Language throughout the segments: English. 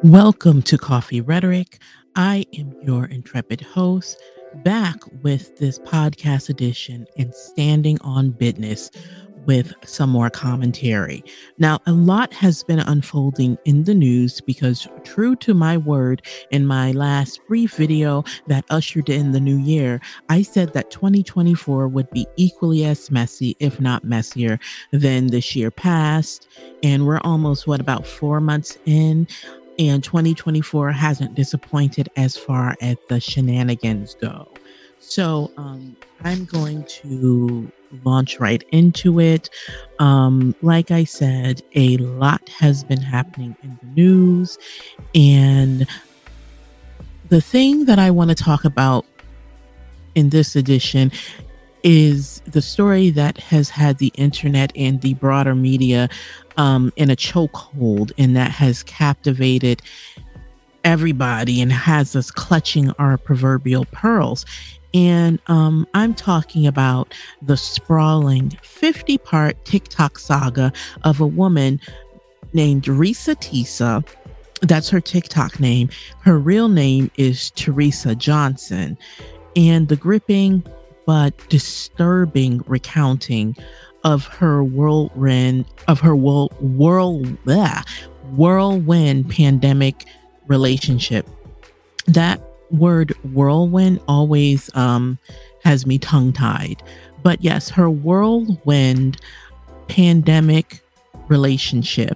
Welcome to Coffee Rhetoric. I am your intrepid host, back with this podcast edition and standing on business with some more commentary. Now, a lot has been unfolding in the news because, true to my word, in my last brief video that ushered in the new year, I said that 2024 would be equally as messy, if not messier, than this year past. And we're almost, about 4 months in? And 2024 hasn't disappointed as far as the shenanigans go. So I'm going to launch right into it. Like I said, a lot has been happening in the news. And the thing that I want to talk about in this edition is the story that has had the internet and the broader media in a chokehold, and that has captivated everybody and has us clutching our proverbial pearls. And I'm talking about the sprawling 50-part TikTok saga of a woman named Risa Tisa. That's her TikTok name. Her real name is Teresa Johnson. And the gripping but disturbing recounting of her whirlwind pandemic relationship. That word whirlwind always has me tongue-tied. But yes, her whirlwind pandemic relationship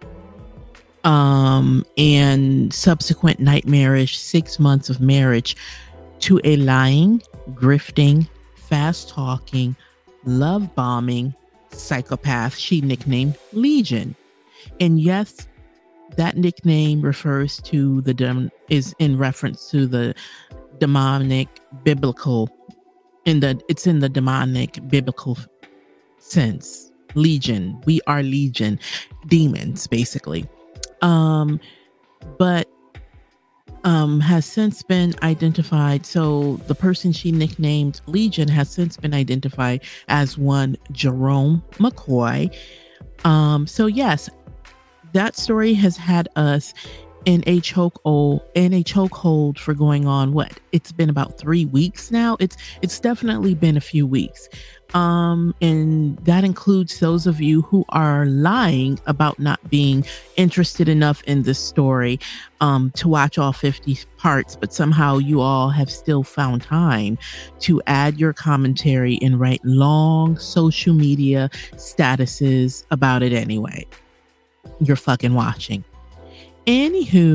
and subsequent nightmarish 6 months of marriage to a lying, grifting, fast-talking, love-bombing psychopath she nicknamed Legion. And yes, that nickname refers to is in reference to the demonic biblical, it's in the demonic biblical sense. Legion. We are legion. Demons, basically. But has since been identified. So the person she nicknamed Legion has since been identified as one Jerome McCoy. So yes, that story has had us in a chokehold for going on it's been about 3 weeks now. It's definitely been a few weeks. And that includes those of you who are lying about not being interested enough in this story to watch all 50 parts, but somehow you all have still found time to add your commentary and write long social media statuses about it anyway. You're fucking watching. Anywho,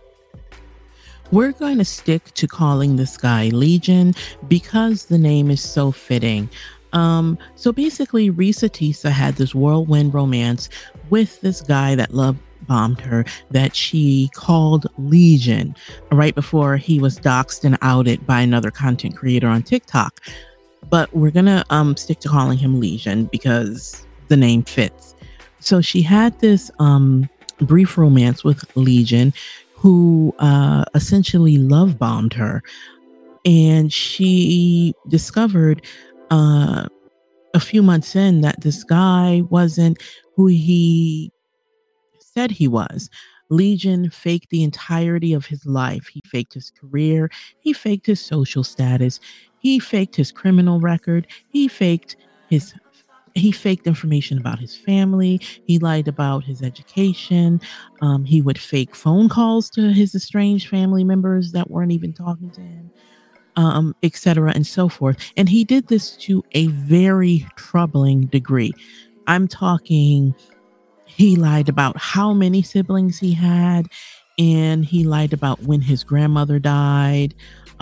we're going to stick to calling this guy Legion because the name is so fitting. So basically, Risa Tisa had this whirlwind romance with this guy that love bombed her that she called Legion right before he was doxxed and outed by another content creator on TikTok. But we're gonna stick to calling him Legion because the name fits. So she had this brief romance with Legion, who essentially love bombed her, and she discovered a few months in that this guy wasn't who he said he was. Legion faked the entirety of his life. He faked his career. He faked his social status. He faked his criminal record. His he faked information about his family. He lied about his education. He would fake phone calls to his estranged family members that weren't even talking to him, etc. and so forth. And he did this to a very troubling degree. I'm talking, he lied about how many siblings he had, and he lied about when his grandmother died,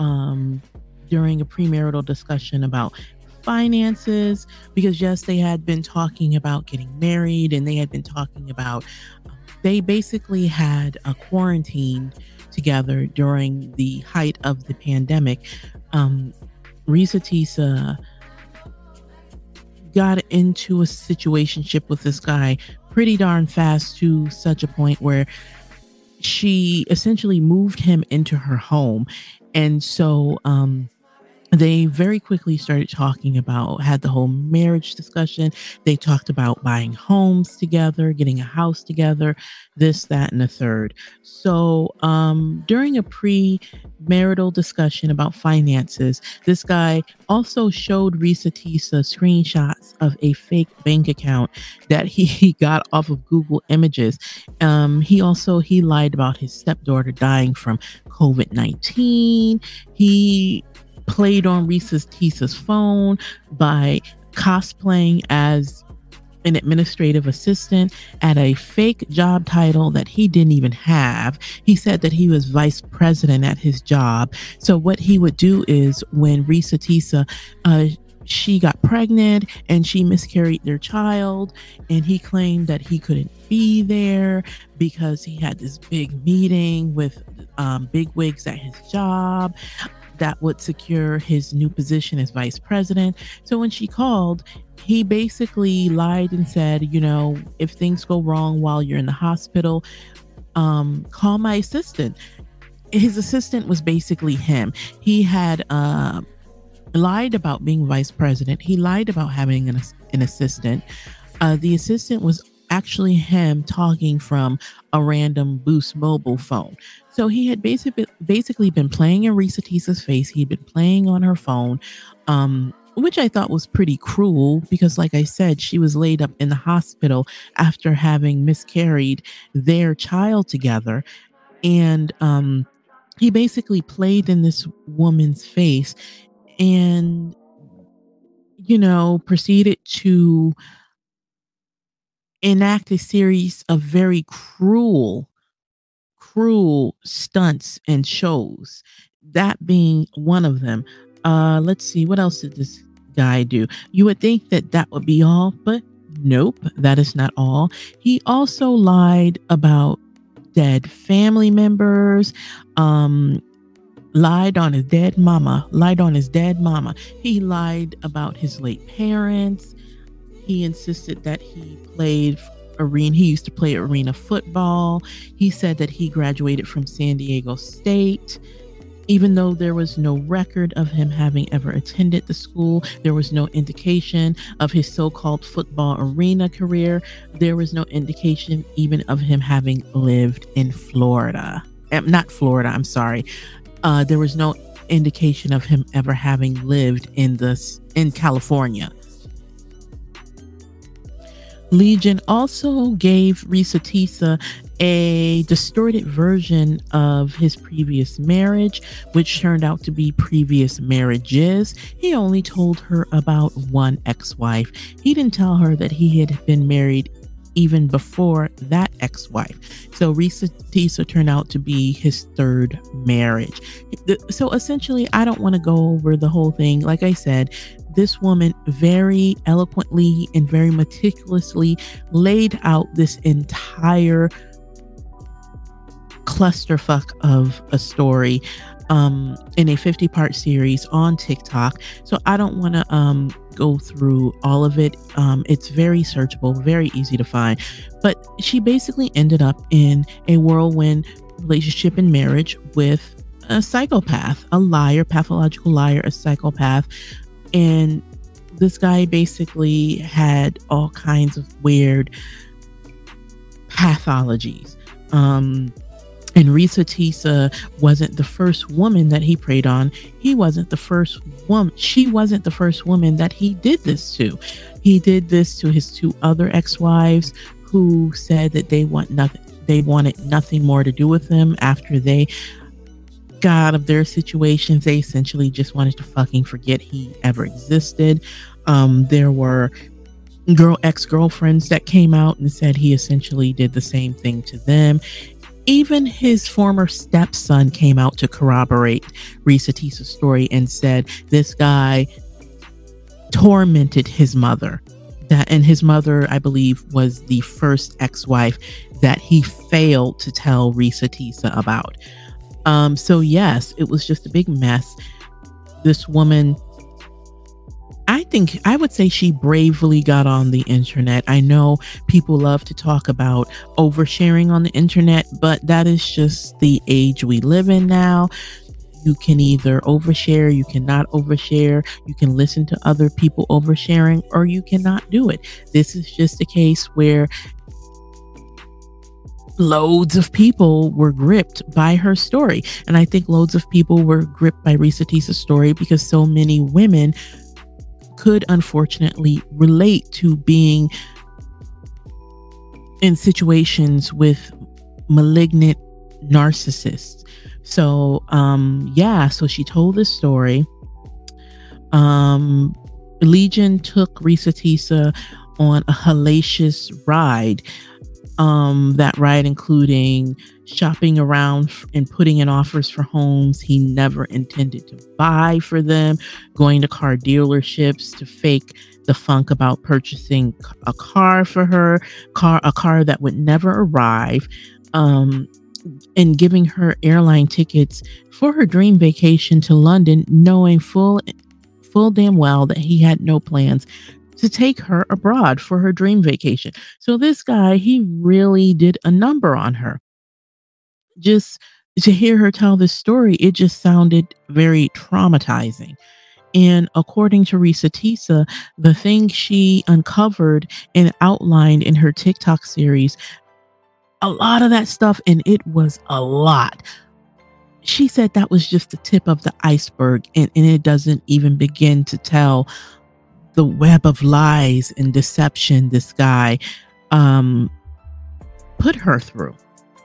during a premarital discussion about finances, because yes, they had been talking about getting married, and they had been talking about, they basically had a quarantine together during the height of the pandemic. Risa Tisa got into a situationship with this guy pretty darn fast, to such a point where she essentially moved him into her home. And so They very quickly started talking about, had the whole marriage discussion. They talked about buying homes together, getting a house together, this, that, and the third. So during a pre-marital discussion about finances, this guy also showed Risa Tisa screenshots of a fake bank account that he got off of Google Images. He lied about his stepdaughter dying from COVID-19. He played on Reese's Tisa's phone by cosplaying as an administrative assistant at a fake job title that he didn't even have. He said that he was vice president at his job. So what he would do is when Risa Tisa, she got pregnant and she miscarried their child, and he claimed that he couldn't be there because he had this big meeting with big wigs at his job that would secure his new position as vice president. So when she called, he basically lied and said, if things go wrong while you're in the hospital, call my assistant. His assistant was basically him. He had lied about being vice president. He lied about having an assistant. The assistant was actually him talking from a random Boost mobile phone. So he had basically been playing in Risa Tisa's face. He'd been playing on her phone, which I thought was pretty cruel because, like I said, she was laid up in the hospital after having miscarried their child together. And he basically played in this woman's face and, proceeded to enact a series of very cruel stunts and shows, that being one of them. Let's see, what else did this guy do? You would think that would be all, but nope, that is not all. He also lied about dead family members, lied on his dead mama. He lied about his late parents. He insisted that he used to play arena football. He said that he graduated from San Diego State. Even though there was no record of him having ever attended the school, there was no indication of his so-called football arena career. There was no indication even of him having lived in Florida. Not Florida, I'm sorry. There was no indication of him ever having lived in California. Legion also gave Risa Tisa a distorted version of his previous marriage, which turned out to be previous marriages. He only told her about one ex-wife. He didn't tell her that he had been married even before that ex-wife. So Risa Tisa turned out to be his third marriage. So essentially, I don't want to go over the whole thing. Like I said, this woman very eloquently and very meticulously laid out this entire clusterfuck of a story in a 50-part series on TikTok. So I don't want to go through all of it. It's very searchable, very easy to find. But she basically ended up in a whirlwind relationship and marriage with a psychopath, a liar, pathological liar, a psychopath. And this guy basically had all kinds of weird pathologies. And Risa Tisa wasn't the first woman that he preyed on. She wasn't the first woman that he did this to. He did this to his two other ex-wives who said that they wanted nothing more to do with him after they got out of their situations. They essentially just wanted to fucking forget he ever existed. There were ex-girlfriends that came out and said he essentially did the same thing to them. Even his former stepson came out to corroborate Risa Tisa's story and said this guy tormented his mother. And his mother, I believe, was the first ex-wife that he failed to tell Risa Tisa about. So yes, it was just a big mess. This woman, I would say she bravely got on the internet. I know people love to talk about oversharing on the internet, but that is just the age we live in now. You can either overshare, you cannot overshare, you can listen to other people oversharing, or you cannot do it. This is just a case where loads of people were gripped by her story. And I think loads of people were gripped by Risa Tisa's story because so many women could unfortunately relate to being in situations with malignant narcissists. So, yeah, so she told this story. Legion took Risa Tisa on a hellacious ride. That ride including shopping around and putting in offers for homes he never intended to buy for them, going to car dealerships to fake the funk about purchasing a car for her, a car that would never arrive, and giving her airline tickets for her dream vacation to London, knowing full damn well that he had no plans to take her abroad for her dream vacation. So this guy, he really did a number on her. Just to hear her tell this story, it just sounded very traumatizing. And according to Risa Tisa, the thing she uncovered and outlined in her TikTok series, a lot of that stuff, and it was a lot. She said that was just the tip of the iceberg, and it doesn't even begin to tell the web of lies and deception this guy put her through.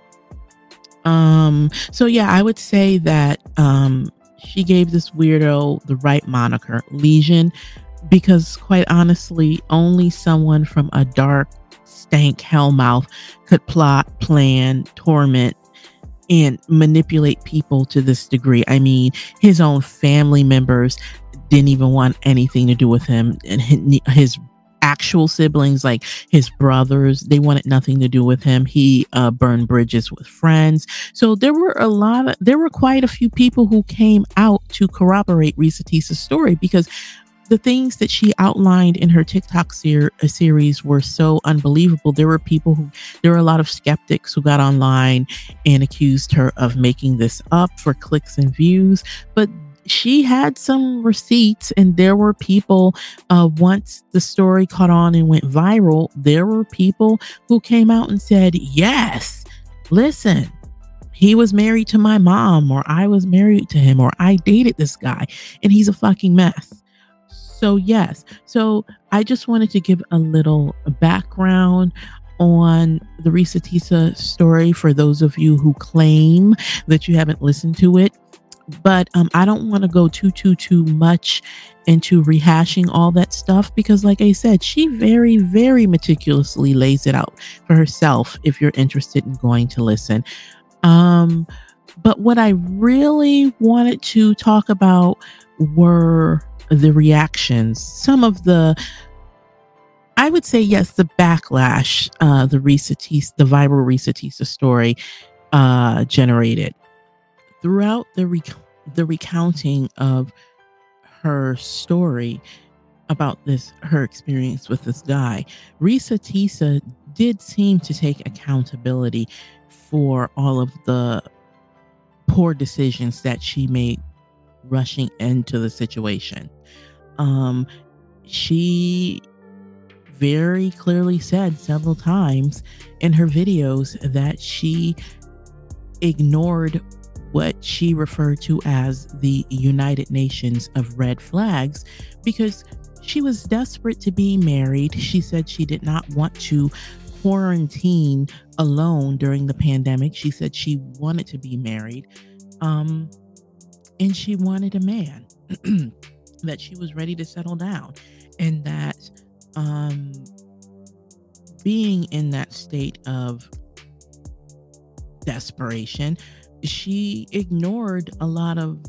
So yeah, I would say that she gave this weirdo the right moniker, Legion, because quite honestly, only someone from a dark, stank hellmouth could plot, plan, torment, and manipulate people to this degree. I mean, his own family members didn't even want anything to do with him, and his actual siblings, like his brothers, they wanted nothing to do with him. He burned bridges with friends. So there were quite a few people who came out to corroborate Risa Tisa's story, because the things that she outlined in her TikTok series were so unbelievable. There were a lot of skeptics who got online and accused her of making this up for clicks and views. But she had some receipts, and there were people, once the story caught on and went viral, there were people who came out and said, yes, listen, he was married to my mom, or I was married to him, or I dated this guy, and he's a fucking mess. So yes, so I just wanted to give a little background on the Risa Tisa story for those of you who claim that you haven't listened to it. But I don't want to go too much into rehashing all that stuff, because like I said, she very, very meticulously lays it out for herself if you're interested in going to listen. But what I really wanted to talk about were the reactions, some of I would say, yes, the backlash, the viral Risa Tisa story generated. Throughout the recounting of her story about her experience with this guy, Risa Tisa did seem to take accountability for all of the poor decisions that she made rushing into the situation. She very clearly said several times in her videos that she ignored what she referred to as the United Nations of red flags, because she was desperate to be married. She said she did not want to quarantine alone during the pandemic. She said she wanted to be married. And she wanted a man that she was ready to settle down, and that being in that state of desperation, she ignored a lot of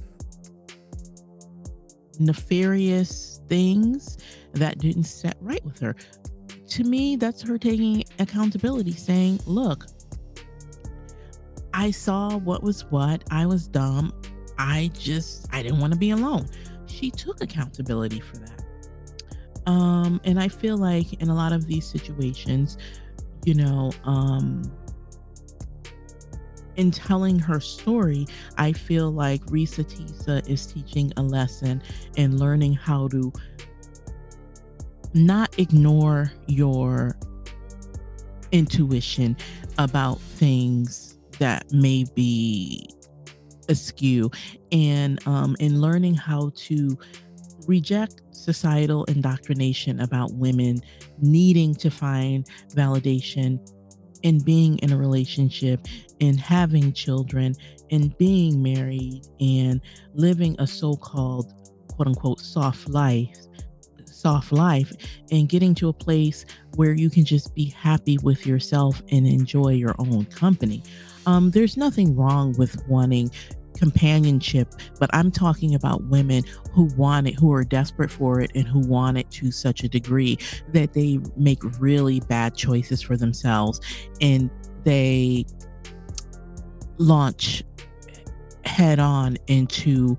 nefarious things that didn't set right with her. To me, that's her taking accountability, saying, look, I saw what was what. I was dumb. I didn't want to be alone. She took accountability for that. And I feel like in a lot of these situations, in telling her story, I feel like Risa Tisa is teaching a lesson and learning how to not ignore your intuition about things that may be askew, and in learning how to reject societal indoctrination about women needing to find validation in being in a relationship, in having children, in being married, and living a so-called quote unquote soft life, and getting to a place where you can just be happy with yourself and enjoy your own company. There's nothing wrong with wanting companionship, but I'm talking about women who want it, who are desperate for it, and who want it to such a degree that they make really bad choices for themselves, and they launch head on into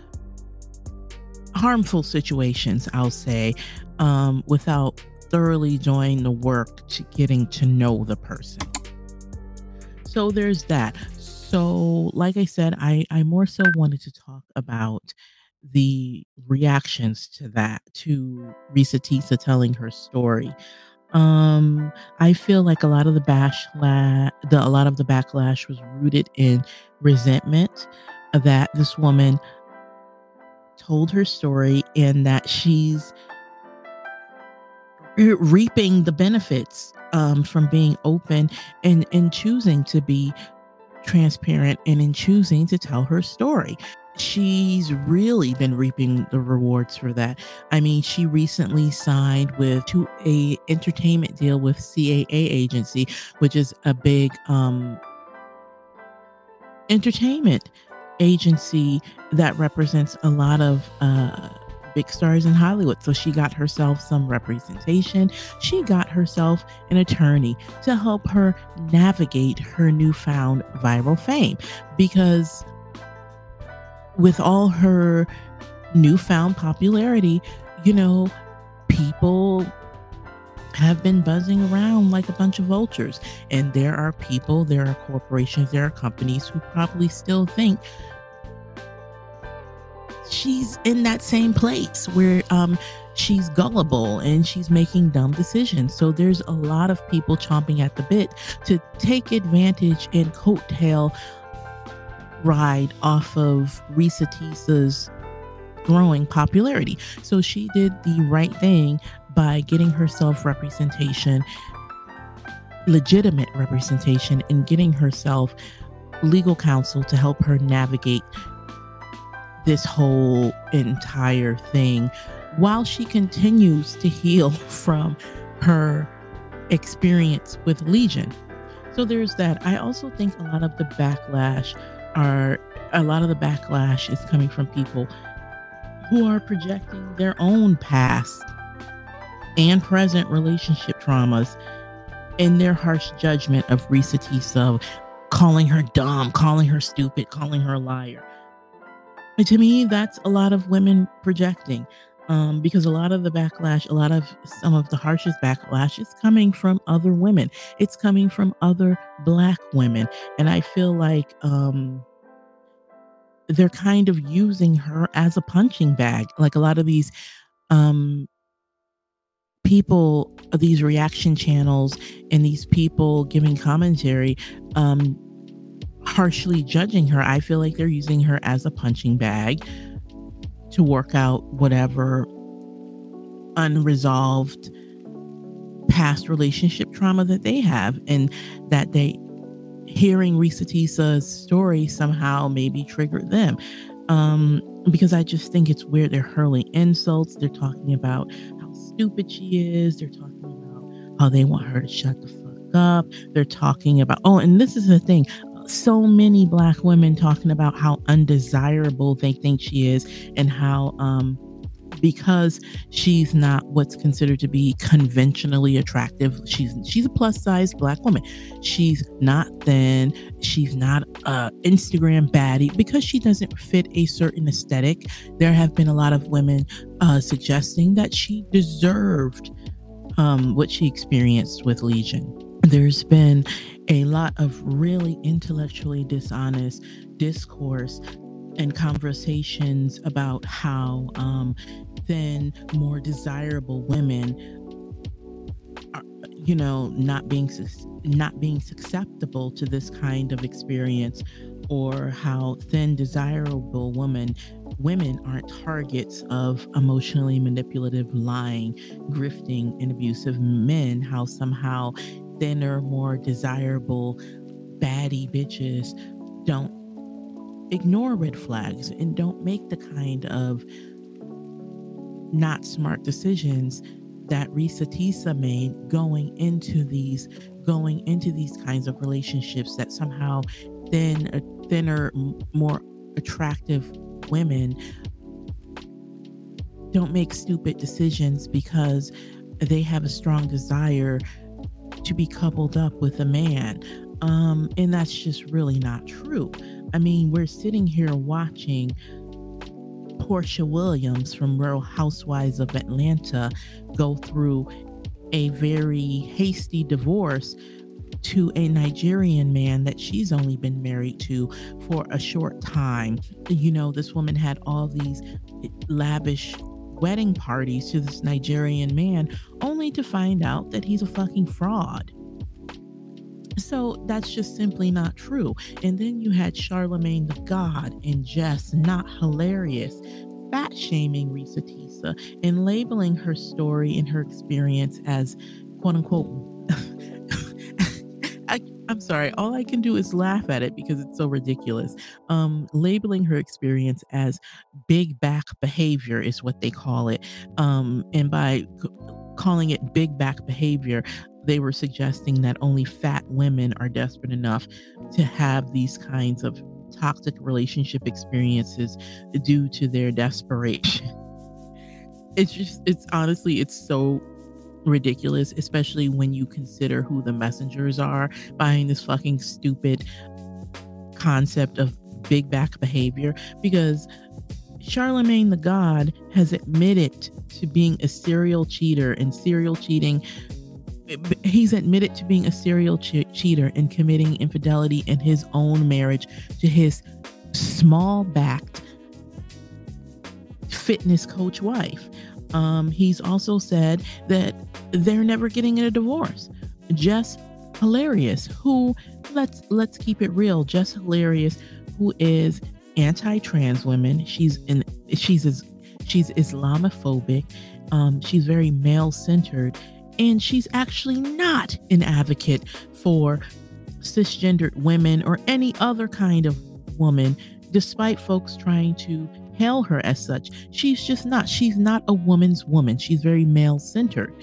harmful situations, I'll say, without thoroughly doing the work to getting to know the person. So there's that. So, like I said, I more so wanted to talk about the reactions to that, to Risa Tisa telling her story. I feel like a lot of the backlash was rooted in resentment that this woman told her story, and that she's reaping the benefits from being open and choosing to be transparent and in choosing to tell her story. She's really been reaping the rewards for that. I mean, she recently signed with to a entertainment deal with CAA agency, which is a big entertainment agency that represents a lot of big stars in Hollywood. So she got herself some representation. She got herself an attorney to help her navigate her newfound viral fame, because with all her newfound popularity, people have been buzzing around like a bunch of vultures. And there are people, there are corporations, there are companies who probably still think she's in that same place where she's gullible and she's making dumb decisions. So there's a lot of people chomping at the bit to take advantage and coattail ride off of Risa Tisa's growing popularity. So she did the right thing by getting herself representation, legitimate representation, and getting herself legal counsel to help her navigate this whole entire thing while she continues to heal from her experience with Legion. So there's that. I also think a lot of the backlash is coming from people who are projecting their own past and present relationship traumas in their harsh judgment of Risa Tisa, calling her dumb, calling her stupid, calling her a liar. And to me, that's a lot of women projecting, because a lot of the backlash, some of the harshest backlash is coming from other women. It's coming from other Black women. And I feel like they're kind of using her as a punching bag. Like a lot of these um, people, these reaction channels, and these people giving commentary, harshly judging her. I feel like they're using her as a punching bag to work out whatever unresolved past relationship trauma that they have, and that they hearing Risa Tisa's story somehow maybe triggered them. Because I just think it's weird. They're hurling insults. They're talking about how stupid she is. They're talking about how they want her to shut the fuck up. They're talking about, and this is the thing. So many Black women talking about how undesirable they think she is, and how because she's not what's considered to be conventionally attractive. She's a plus size Black woman. She's not thin. She's not Instagram baddie, because she doesn't fit a certain aesthetic. There have been a lot of women suggesting that she deserved what she experienced with Legion. There's been a lot of really intellectually dishonest discourse and conversations about how thin, more desirable women are, not being susceptible to this kind of experience, or how thin, desirable women aren't targets of emotionally manipulative, lying, grifting, and abusive men. How somehow thinner, more desirable, baddie bitches don't ignore red flags and don't make the kind of not smart decisions that Risa Tisa made going into these kinds of relationships, that somehow thinner, more attractive women don't make stupid decisions because they have a strong desire to be coupled up with a man. And that's just really not true. I mean, we're sitting here watching Portia Williams from Real Housewives of Atlanta go through a very hasty divorce to a Nigerian man that she's only been married to for a short time. This woman had all these lavish wedding parties to this Nigerian man, only to find out that he's a fucking fraud. So that's just simply not true. And then you had Charlemagne the God and Jess, not hilarious, fat shaming Risa Tisa and labeling her story and her experience as quote unquote. I'm sorry, all I can do is laugh at it because it's so ridiculous. Labeling her experience as big back behavior is what they call it. And by calling it big back behavior, they were suggesting that only fat women are desperate enough to have these kinds of toxic relationship experiences due to their desperation. It's so ridiculous, especially when you consider who the messengers are behind this fucking stupid concept of big back behavior. Because Charlemagne the God has admitted to being a serial cheater and serial cheating. He's admitted to being a serial cheater and committing infidelity in his own marriage to his small backed fitness coach wife. He's also said that they're never getting a divorce. Jess Hilarious, who let's keep it real, Jess Hilarious, who is anti-trans women. She's Islamophobic. She's very male-centered, and she's actually not an advocate for cisgendered women or any other kind of woman, despite folks trying to hail her as such. She's just not. She's not a woman's woman. She's very male-centered.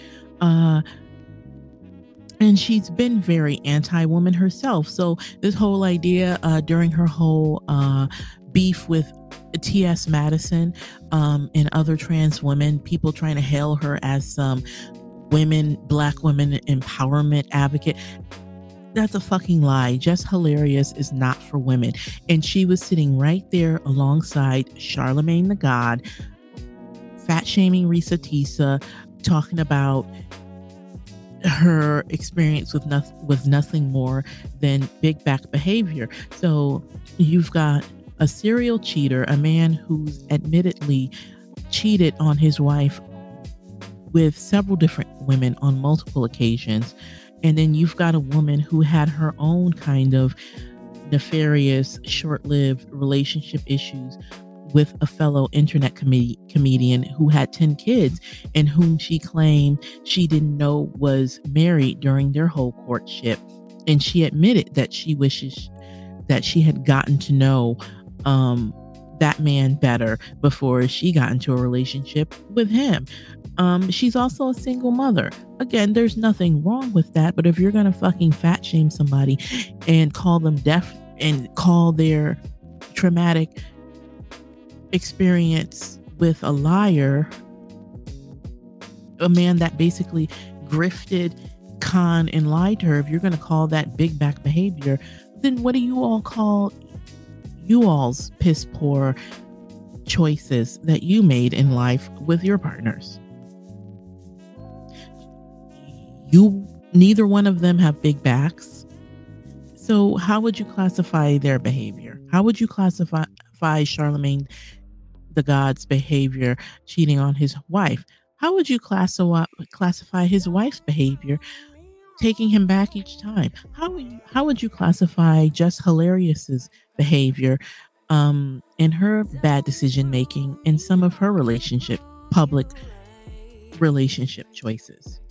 And she's been very anti-woman herself. So this whole idea during her whole beef with T.S. Madison and other trans women, people trying to hail her as some black women empowerment advocate. That's a fucking lie. Jess Hilarious is not for women. And she was sitting right there alongside Charlemagne the God, fat shaming Risa Tisa, talking about her experience with nothing more than big back behavior. So you've got a serial cheater, a man who's admittedly cheated on his wife with several different women on multiple occasions. And then you've got a woman who had her own kind of nefarious, short-lived relationship issues with a fellow internet comedian who had 10 kids and whom she claimed she didn't know was married during their whole courtship. And she admitted that she wishes that she had gotten to know that man better before she got into a relationship with him. She's also a single mother. Again, there's nothing wrong with that, but if you're gonna fucking fat shame somebody and call them deaf and call their traumatic experience with a liar, a man that basically grifted, conned, and lied to her, if you're gonna call that big back behavior, then what do you all call you all's piss poor choices that you made in life with your partners? You Neither one of them have big backs. So how would you classify their behavior? How would you classify Charlemagne the God's behavior cheating on his wife? How would you classify his wife's behavior taking him back each time? How would you classify Jess Hilarious's behavior in her bad decision making in some of her public relationship choices?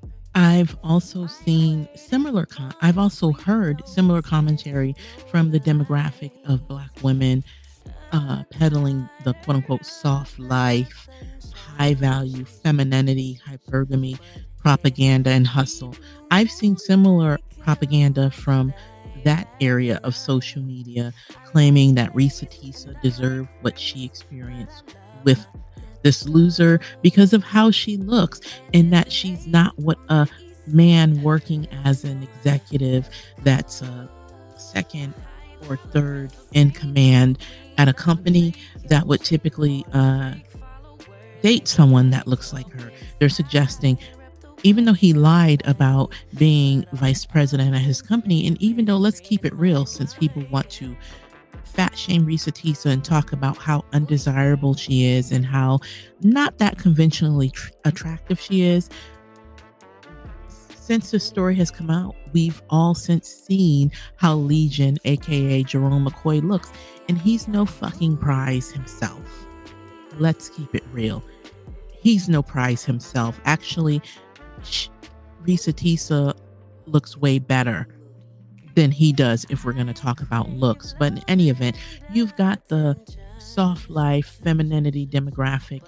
I've also heard similar commentary from the demographic of Black women peddling the quote unquote soft life, high value femininity, hypergamy propaganda, and hustle. I've seen similar propaganda from that area of social media claiming that Risa Tisa deserved what she experienced with this loser because of how she looks, and that she's not what a man working as an executive that's a second or third in command at a company that would typically date someone that looks like her. They're suggesting, even though he lied about being vice president at his company, and even though, let's keep it real, since people want to fat shame Risa Tisa and talk about how undesirable she is and how not that conventionally attractive she is, since this story has come out, we've all since seen how Legion, aka Jerome McCoy, looks, and he's no fucking prize himself. Let's keep it real. He's no prize himself. Actually, Risa Tisa looks way better than he does if we're going to talk about looks. But in any event, you've got the soft life, femininity demographic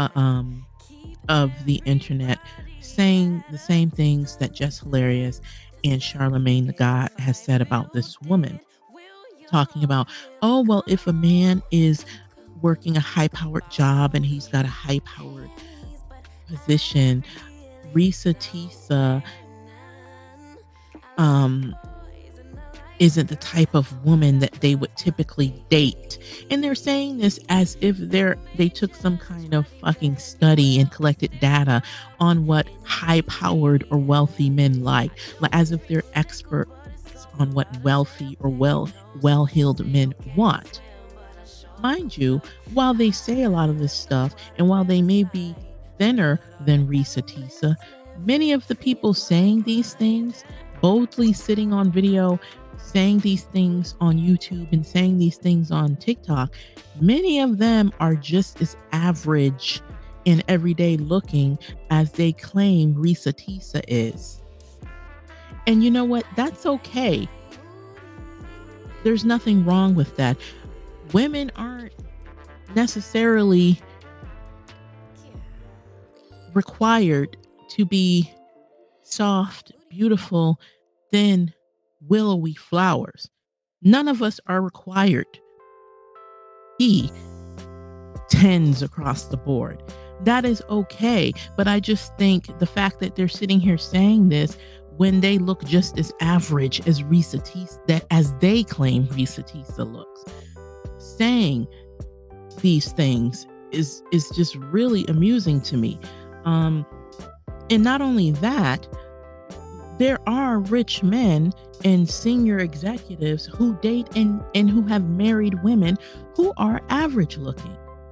of the internet saying the same things that Jess Hilarious and Charlemagne the God has said about this woman. Talking about, oh, well, if a man is working a high-powered job and he's got a high-powered position, Risa Tisa isn't the type of woman that they would typically date. And they're saying this as if they took some kind of fucking study and collected data on what high-powered or wealthy men like as if they're experts on what wealthy or well-heeled men want. Mind you, while they say a lot of this stuff, and while they may be thinner than Risa Tisa, many of the people saying these things, boldly sitting on video, saying these things on YouTube and saying these things on TikTok, many of them are just as average and everyday looking as they claim Risa Tisa is. And you know what? That's okay. There's nothing wrong with that. Women aren't necessarily required to be soft, beautiful, thin, willowy flowers. None of us are required. He tends across the board. That is okay. But I just think the fact that they're sitting here saying this when they look just as average as Risa Tisa, as they claim Risa Tisa looks, saying these things is just really amusing to me. And not only that, there are rich men and senior executives who date and who have married women who are average looking.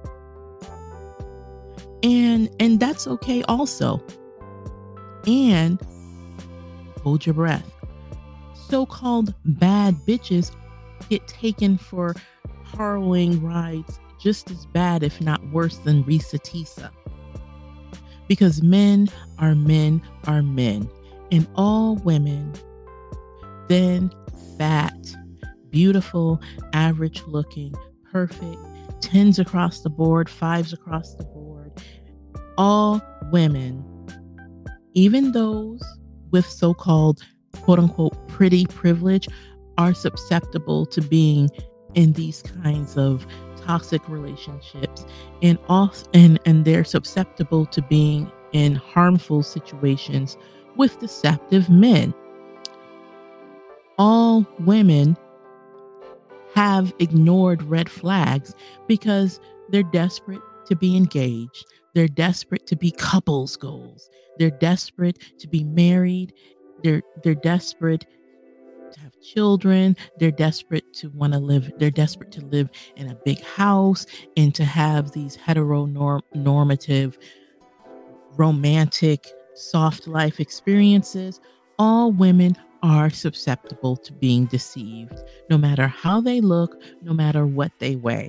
And that's okay also. And hold your breath. So-called bad bitches get taken for harrowing rides just as bad, if not worse, than Risa Tisa. Because men are men are men. And all women, thin, fat, beautiful, average looking, perfect, 10s across the board, 5s across the board, all women, even those with so-called quote unquote pretty privilege, are susceptible to being in these kinds of toxic relationships, and they're susceptible to being in harmful situations with deceptive men. All women have ignored red flags because they're desperate to be engaged. They're desperate to be couples goals. They're desperate to be married They're desperate to have children. They're desperate to want to live. They're desperate to live in a big house and to have these heteronormative, romantic, soft life experiences. All women are susceptible to being deceived, no matter how they look, no matter what they weigh,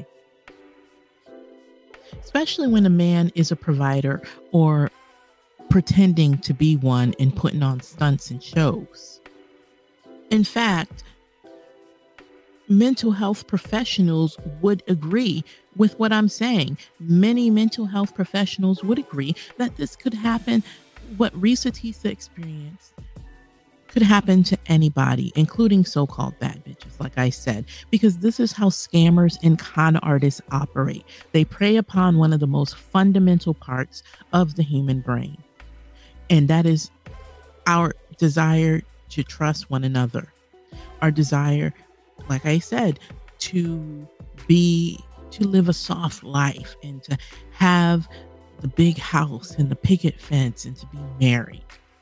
especially when a man is a provider or pretending to be one and putting on stunts and shows. In fact, mental health professionals would agree with what I'm saying. Many mental health professionals would agree that this could happen. What Risa Tisa experienced could happen to anybody, including so-called bad bitches, like I said, because this is how scammers and con artists operate. They prey upon one of the most fundamental parts of the human brain, and that is our desire to trust one another, our desire, like I said, to live a soft life and to have the big house and the picket fence and to be married.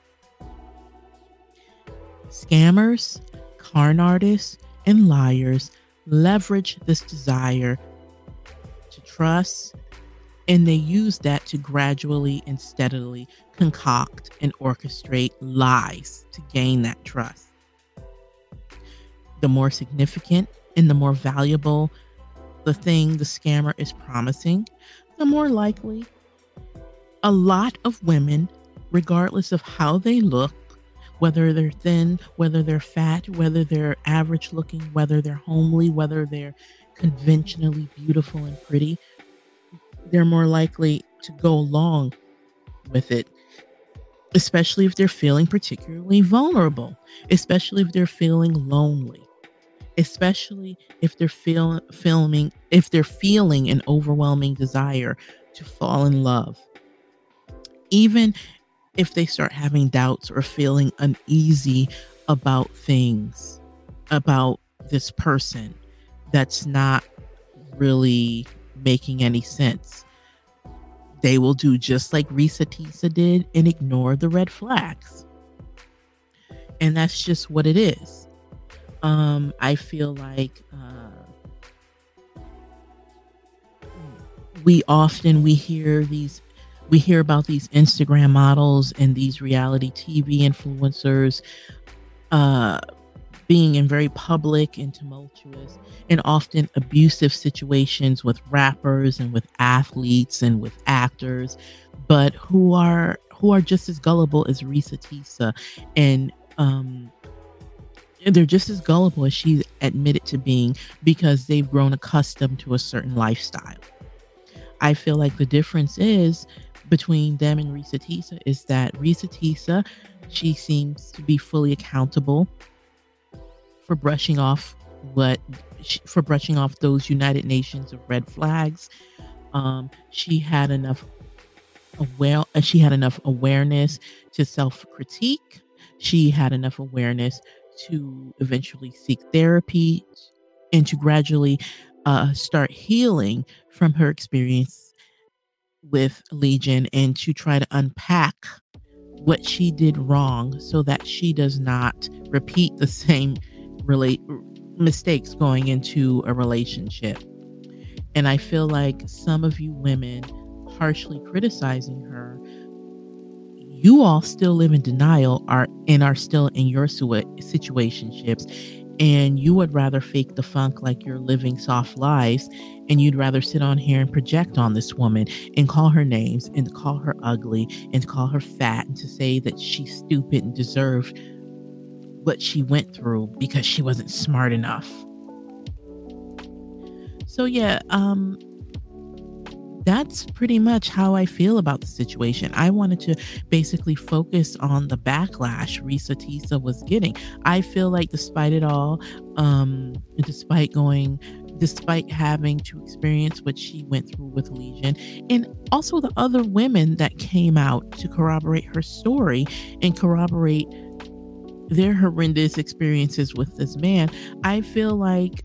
Scammers, con artists, and liars leverage this desire to trust, and they use that to gradually and steadily concoct and orchestrate lies to gain that trust. The more significant and the more valuable the thing the scammer is promising, the more likely a lot of women, regardless of how they look, whether they're thin, whether they're fat, whether they're average looking, whether they're homely, whether they're conventionally beautiful and pretty, they're more likely to go along with it, especially if they're feeling particularly vulnerable, especially if they're feeling lonely, especially if they're feeling an overwhelming desire to fall in love. Even if they start having doubts or feeling uneasy about things, about this person that's not really making any sense, they will do just like Risa Tisa did and ignore the red flags. And that's just what it is. I feel like we hear about these Instagram models and these reality TV influencers being in very public and tumultuous and often abusive situations with rappers and with athletes and with actors, but who are just as gullible as Risa Tisa, and they're just as gullible as she admitted to being because they've grown accustomed to a certain lifestyle. I feel like the difference is between them and Risa Tisa is that Risa Tisa, she seems to be fully accountable for brushing off those United Nations of red flags. She had enough she had enough awareness to self-critique. She had enough awareness to eventually seek therapy and to gradually start healing from her experience with Legion and to try to unpack what she did wrong so that she does not repeat the same relate mistakes going into a relationship. And I feel like some of you women harshly criticizing her, you all still live in denial are still in your situationships, and you would rather fake the funk like you're living soft lives, and you'd rather sit on here and project on this woman and call her names and call her ugly and call her fat and to say that she's stupid and deserved what she went through because she wasn't smart enough. So yeah, that's pretty much how I feel about the situation. I wanted to basically focus on the backlash Risa Tisa was getting. I feel like despite it all, despite having to experience what she went through with Legion, and also the other women that came out to corroborate her story and corroborate their horrendous experiences with this man, I feel like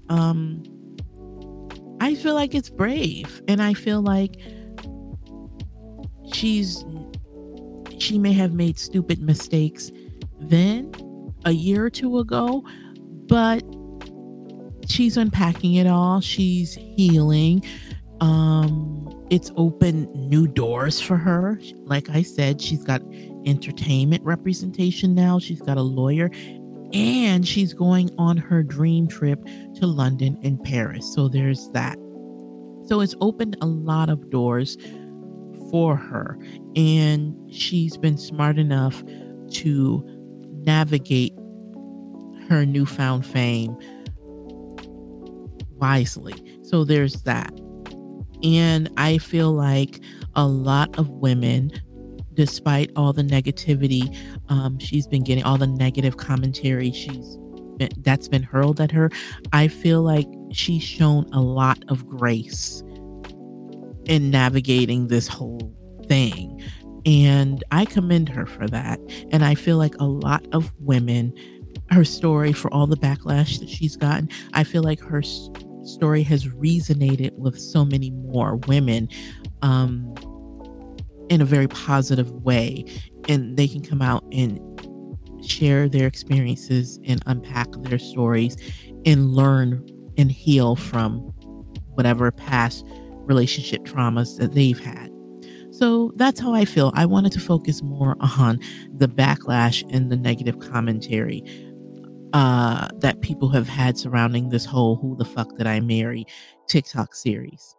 it's brave, and I feel like she may have made stupid mistakes then a year or two ago, but she's unpacking it all. She's healing. It's opened new doors for her. Like I said, she's got entertainment representation now. She's got a lawyer and she's going on her dream trip to London and Paris. So there's that. So it's opened a lot of doors for her. And she's been smart enough to navigate her newfound fame wisely. So there's that. And I feel like a lot of women, despite all the negativity she's been getting, all the negative commentary that's been hurled at her, I feel like she's shown a lot of grace in navigating this whole thing. And I commend her for that. And I feel like a lot of women, her story, for all the backlash that she's gotten, I feel like her story has resonated with so many more women um, in a very positive way. And they can come out and share their experiences and unpack their stories and learn and heal from whatever past relationship traumas that they've had. So that's how I feel. I wanted to focus more on the backlash and the negative commentary that people have had surrounding this whole "Who the fuck did I marry" TikTok series.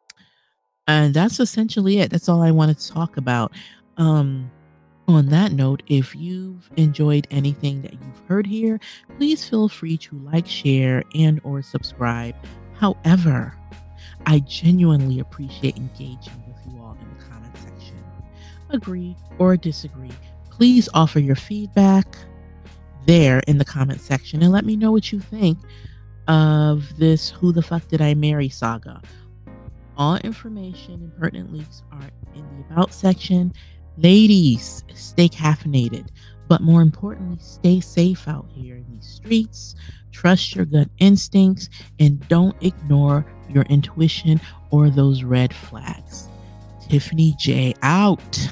And that's essentially it. That's all I wanted to talk about. Um, on that note, if you've enjoyed anything that you've heard here, please feel free to like, share, and or subscribe. However, I genuinely appreciate engaging with you all in the comment section. Agree or disagree, please offer your feedback there in the comment section and let me know what you think of this "Who the Fuck Did I Marry" saga. All information and pertinent links are in the About section. Ladies, stay caffeinated, but more importantly, stay safe out here in these streets. Trust your gut instincts and don't ignore your intuition or those red flags. Tiffany J out.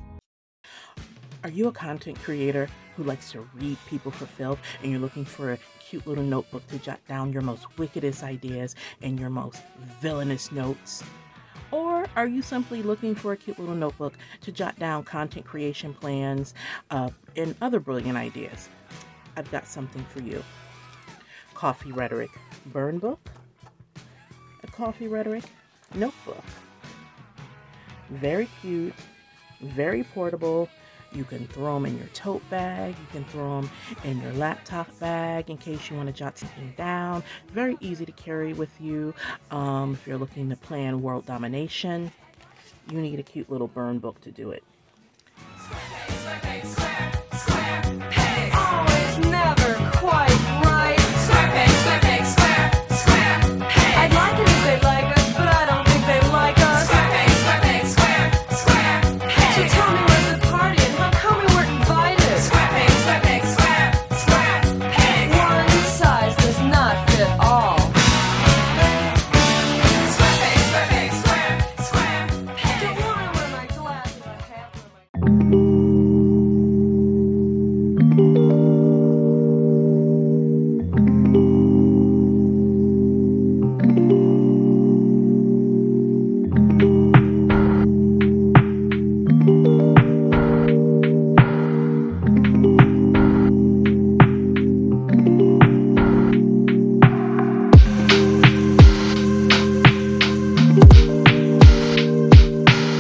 Are you a content creator who likes to read people for filth and you're looking for a cute little notebook to jot down your most wickedest ideas and your most villainous notes? Or are you simply looking for a cute little notebook to jot down content creation plans and other brilliant ideas? I've got something for you. Coffee Rhetoric Burn Book, a Coffee Rhetoric Notebook. Very cute, very portable. You can throw them in your tote bag. You can throw them in your laptop bag in case you want to jot something down. Very easy to carry with you. If you're looking to plan world domination, you need a cute little burn book to do it.